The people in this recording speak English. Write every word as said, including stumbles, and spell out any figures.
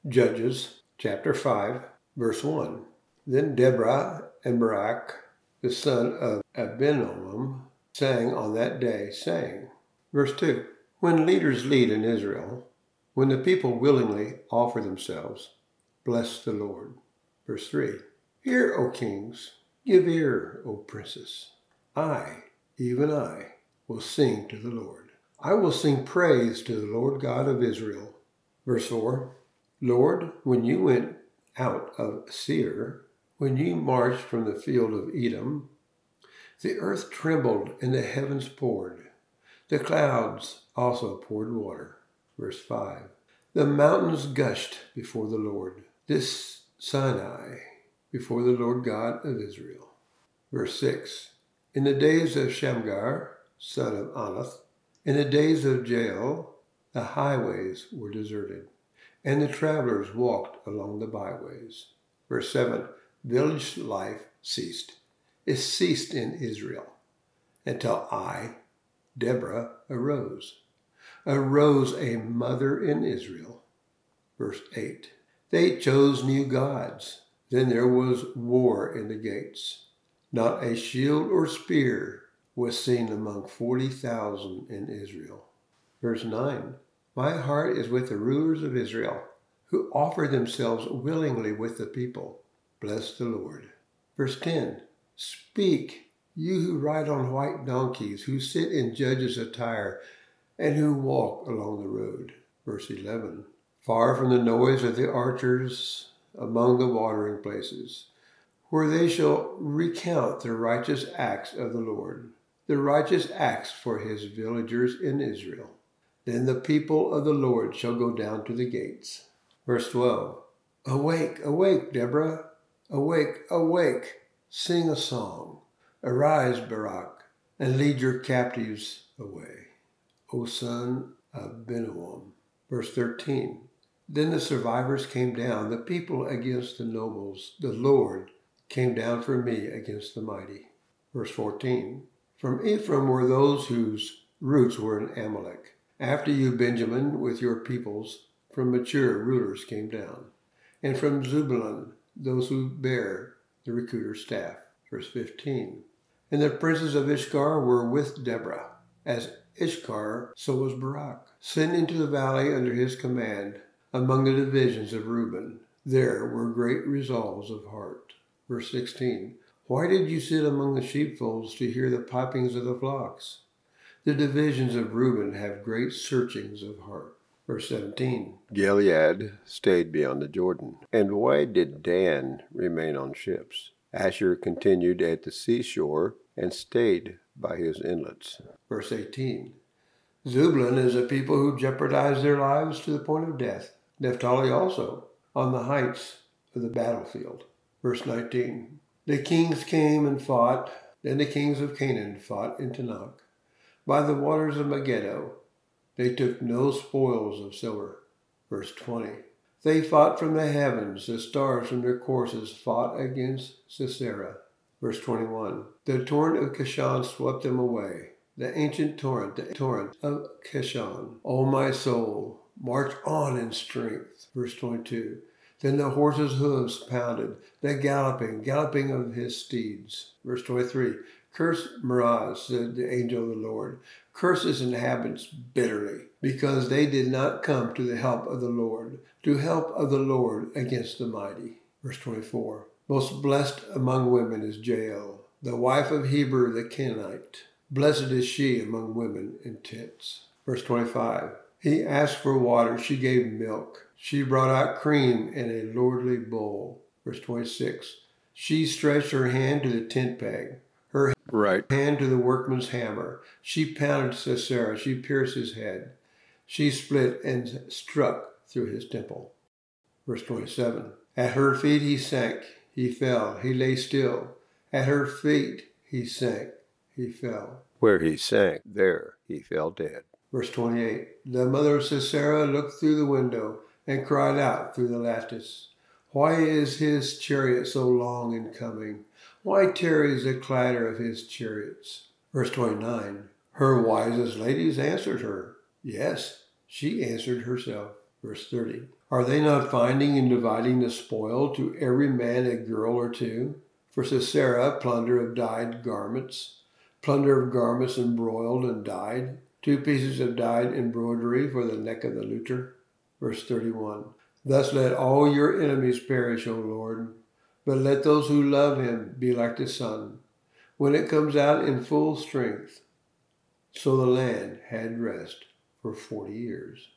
Judges chapter five, verse one. Then Deborah and Barak, the son of Abinoam, sang on that day, saying, verse two. When leaders lead in Israel, when the people willingly offer themselves, bless the Lord. Verse three. Hear, O kings, give ear, O princes. I, even I, will sing to the Lord. I will sing praise to the Lord God of Israel. Verse four. Lord, when you went out of Seir, when you marched from the field of Edom, the earth trembled and the heavens poured. The clouds also poured water. Verse five. The mountains gushed before the Lord, this Sinai, before the Lord God of Israel. Verse six. In the days of Shamgar, son of Anath, in the days of Jael, the highways were deserted, and the travelers walked along the byways. Verse seven, village life ceased. It ceased in Israel until I, Deborah, arose. Arose a mother in Israel. Verse eight, they chose new gods. Then there was war in the gates. Not a shield or spear was seen among forty thousand in Israel. Verse nine, my heart is with the rulers of Israel, who offer themselves willingly with the people. Bless the Lord. Verse ten, speak, you who ride on white donkeys, who sit in judges' attire, and who walk along the road. Verse eleven, far from the noise of the archers among the watering places, where they shall recount the righteous acts of the Lord, the righteous acts for his villagers in Israel. Then the people of the Lord shall go down to the gates. Verse twelve, awake, awake, Deborah, awake, awake, sing a song. Arise, Barak, and lead your captives away, O son of Abinoam. Verse thirteen, then the survivors came down, the people against the nobles, the Lord came down for me against the mighty. Verse fourteen, from Ephraim were those whose roots were in Amalek. After you, Benjamin, with your peoples, from mature rulers came down. And from Zebulun, those who bear the recruiter's staff. Verse fifteen, and the princes of Ishkar were with Deborah. As Ishkar, so was Barak, sent into the valley under his command among the divisions of Reuben. There were great resolves of heart. Verse sixteen, why did you sit among the sheepfolds to hear the pipings of the flocks? The divisions of Reuben have great searchings of heart. Verse seventeen, Gilead stayed beyond the Jordan. And why did Dan remain on ships? Asher continued at the seashore and stayed by his inlets. Verse eighteen, Zebulun is a people who jeopardize their lives to the point of death. Naphtali also, on the heights of the battlefield. Verse nineteen, the kings came and fought, then the kings of Canaan fought in Tanakh. By the waters of Megiddo, they took no spoils of silver. Verse twenty, they fought from the heavens, the stars from their courses fought against Sisera. Verse twenty-one, the torrent of Kishon swept them away, the ancient torrent, the torrent of Kishon. O my soul, march on in strength. Verse twenty-two, then the horse's hooves pounded, the galloping, galloping of his steeds. Verse twenty-three, curse Meroz, said the angel of the Lord. Curse his inhabitants bitterly, because they did not come to the help of the Lord, to help of the Lord against the mighty. Verse twenty-four, most blessed among women is Jael, the wife of Heber the Kenite. Blessed is she among women in tents. Verse twenty-five, he asked for water, she gave milk. She brought out cream in a lordly bowl. Verse twenty-six, she stretched her hand to the tent peg, her right hand to the workman's hammer. She pounded Sisera, she pierced his head. She split and struck through his temple. Verse twenty-seven, at her feet he sank, he fell, he lay still. At her feet he sank, he fell. Where he sank, there he fell dead. Verse twenty-eight, the mother of Sisera looked through the window and cried out through the lattice, why is his chariot so long in coming? Why tarries the clatter of his chariots? Verse twenty-nine, her wisest ladies answered her. Yes, she answered herself. Verse thirty, Are they not finding and dividing the spoil, to every man a girl or two? For Sisera, plunder of dyed garments, plunder of garments embroiled and dyed, two pieces of dyed embroidery for the neck of the looter. Verse thirty-one. Thus let all your enemies perish, O Lord, but let those who love him be like the sun, when it comes out in full strength. So the land had rest for forty years.